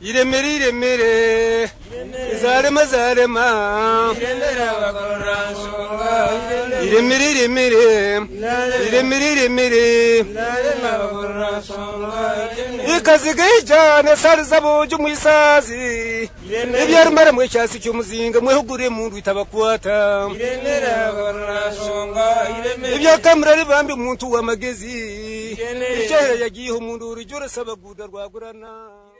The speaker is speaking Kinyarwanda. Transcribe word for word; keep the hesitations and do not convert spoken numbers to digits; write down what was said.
iremere iremere zarema zarema iremere iremere iremere iremere ikazigaye cyane sarizabo cy'umusazi ibyarumara mwe cyasi cy'umuzinga mwe hugure mundu itabakwata ibya kamera ribambi umuntu w'amagezi icyo yagiye umuntu urujura sabaguda rwagurana